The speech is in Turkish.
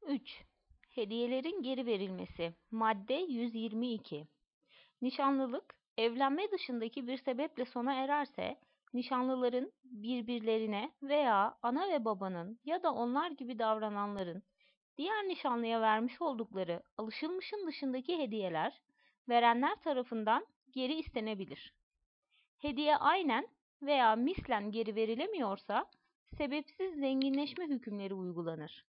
3. Hediyelerin geri verilmesi. Madde 122. Nişanlılık, evlenme dışındaki bir sebeple sona ererse, nişanlıların birbirlerine veya ana ve babanın ya da onlar gibi davrananların diğer nişanlıya vermiş oldukları alışılmışın dışındaki hediyeler, verenler tarafından geri istenebilir. Hediye aynen veya mislen geri verilemiyorsa, sebepsiz zenginleşme hükümleri uygulanır.